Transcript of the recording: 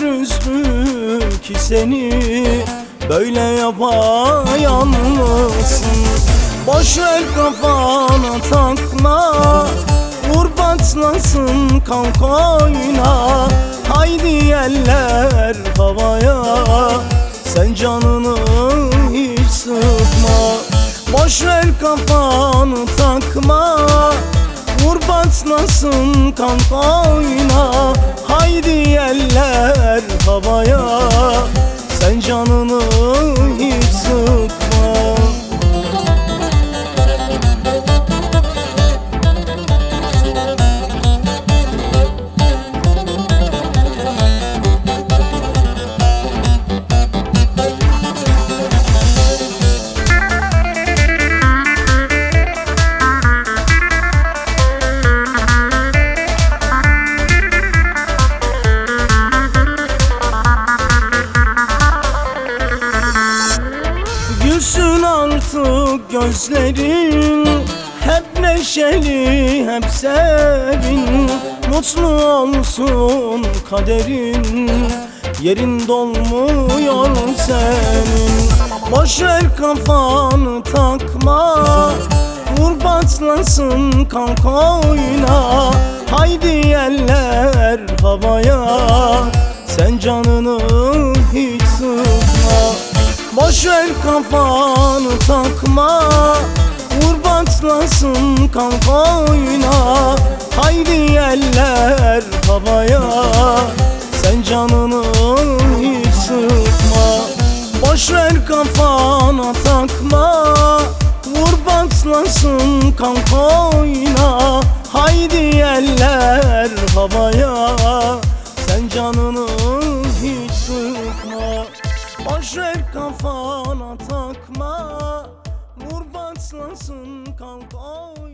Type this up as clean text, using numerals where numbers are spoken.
üzdü ki seni böyle yapayalnızsın? Boş ver kafana takma, vur patlasın kalk oyna. Haydi eller havaya, sen canını hiç sıkma. Boş ver kafanı takma, vur patlasın kalk oyna. Haydi eller havaya, sen canını hiç sıkma. Gülsün artık gözlerin, hep neşeli hep sevin. Mutlu olsun kaderin, yerin dolmuyor senin. Boş ver kafanı takma, vur patlasın kalk oyna. Haydi eller havaya, sen canını hiç sıkma. Boş ver kafanı takma, vur patlasın kalk oyna. Haydi eller havaya, sen canını hiç sıkma. Boş ver kafana takma, vur patlasın kalk oyna. Haydi eller havaya, sen canını hiç sıkma. Boş ver kafana takma, vur patlasın kalk oyna.